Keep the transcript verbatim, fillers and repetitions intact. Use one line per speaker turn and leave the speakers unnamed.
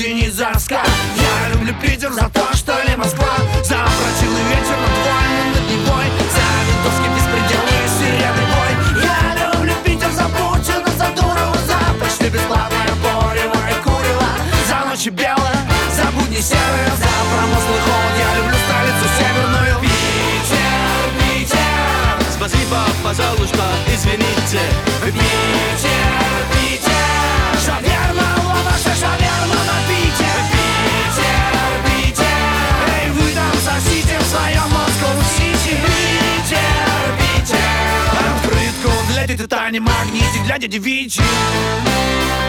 чинить за раскат. Я люблю Питер за то, что ли Москва за противный вечер над войной, над Невой, за ментовский беспредел и сиренный бой. Я люблю Питер за Путина, за Дурова, за почти бесплатное порево и курево, за ночи белые, за будни серые, за промозглый холод. Я люблю столицу северную. Питер, Питер.
Спасибо, пожалуйста, извините.
Питер, Питер. Шаверма, лаваша, шаверма на Питер. Питер, Питер. Эй, вы там сосите в своем Москву-Сити. Питер, Питер. Открытку для тетани магнитик для дяди Вичи.